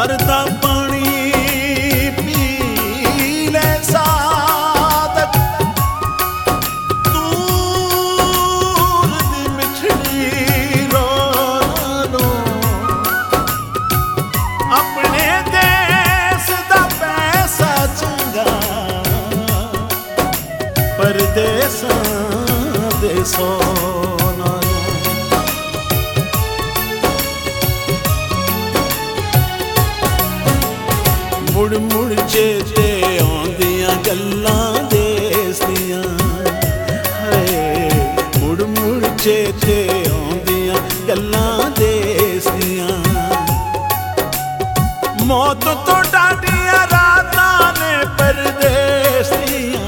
करदा पानी पी ले सादक दूर दी मिठड़ी रोनो अपने देश दा पैसा चंगा परदेसां दे सोना मुड़ मुड़ चेते आंदियां गल्लां देस दियां हाय मुड़ मुड़ चेते आंदियां गल्लां देस दियां मौत तो डाडियां रातां ने परदेस दियां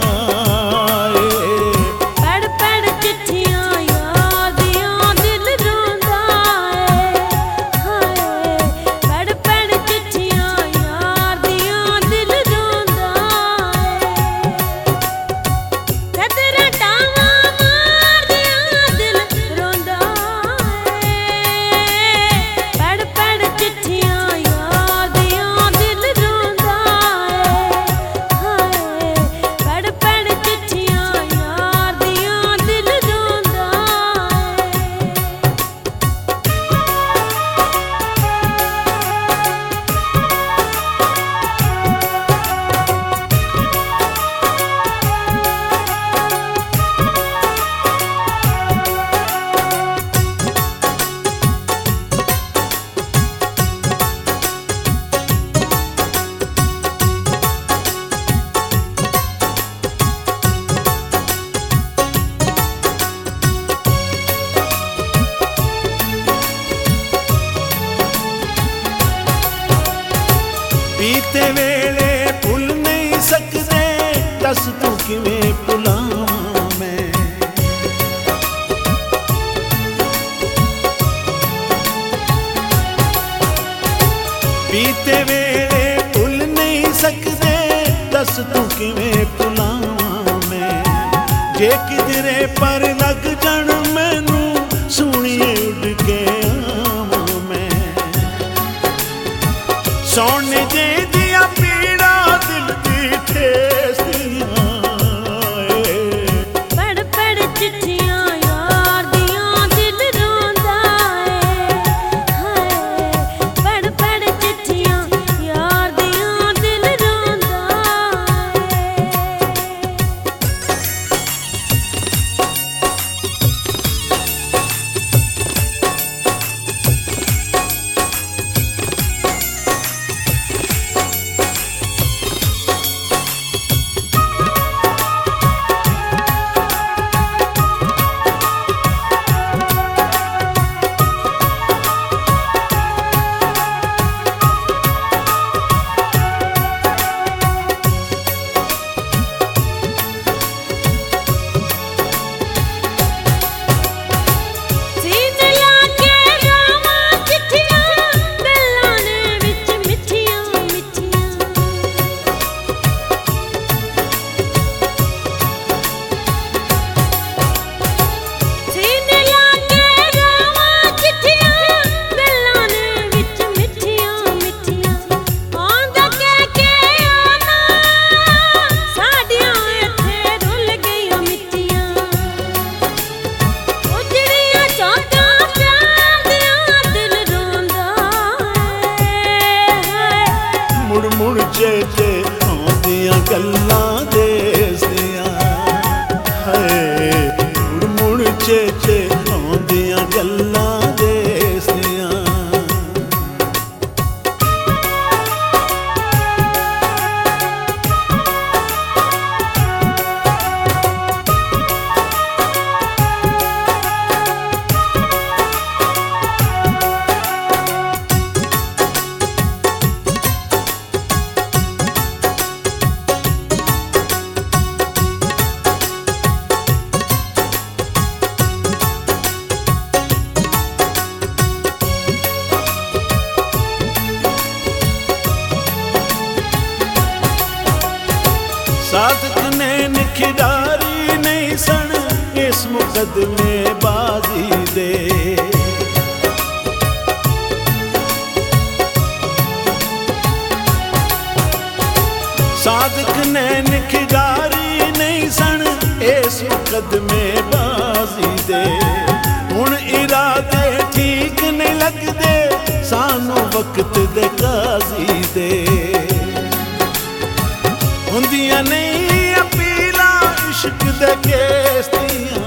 बीते वेले भुल नहीं सकदे दस तू किवें भुलावां मैं बीते वेले भुल नहीं सकदे दस तू किवें भुलावां मैं जे किधरे पर लग जाण मैनू सोहणिए उड़ के आवां मैं सोने जे दिया पीड़ा दिल की ठेस दियां पढ़ पढ़ चिट्ठियां यार दियां दिल रोंदा हाय पढ़ पढ़ चिट्ठियां यार दियां दिल रोंदा चेते आंदियां गल्लां देस दियां हाय मुड़ मुड़ चेते आंदियां गल्लां देस दियां सादक ने निखिडारी नहीं सन इस मुकदमे बाजी दे मुकदमे बाजी दे। हुण इरादे ठीक नहीं लगदे सानू वक्त दे काजी दे। हुंदियां नहीं अपीला इश्क दे केस दियां।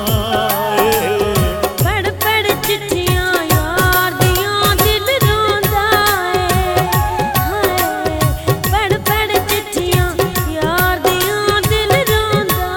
पढ़ पढ़ चिट्ठियां यार दियां दिल रोंदा है। हाय पढ़ पढ़ चिट्ठियां यार दियां दिल रोंदा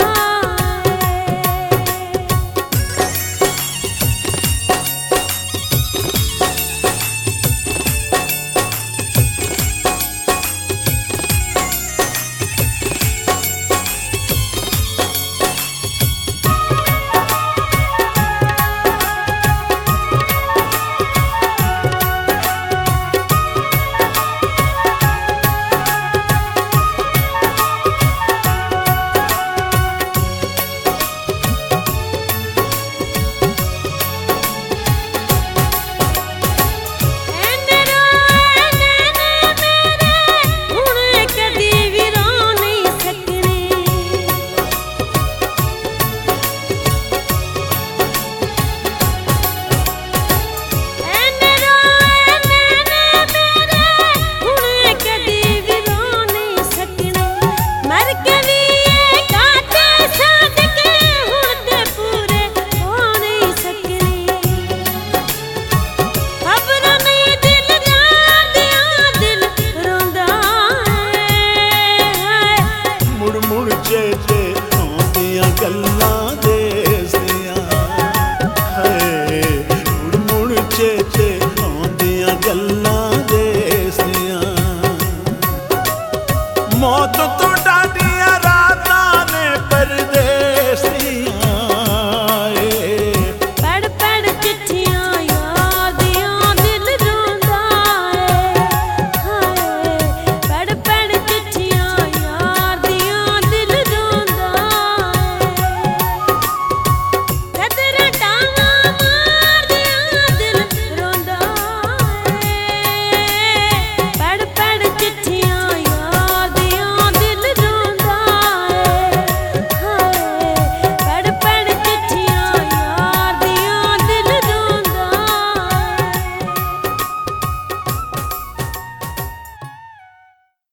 गल्लां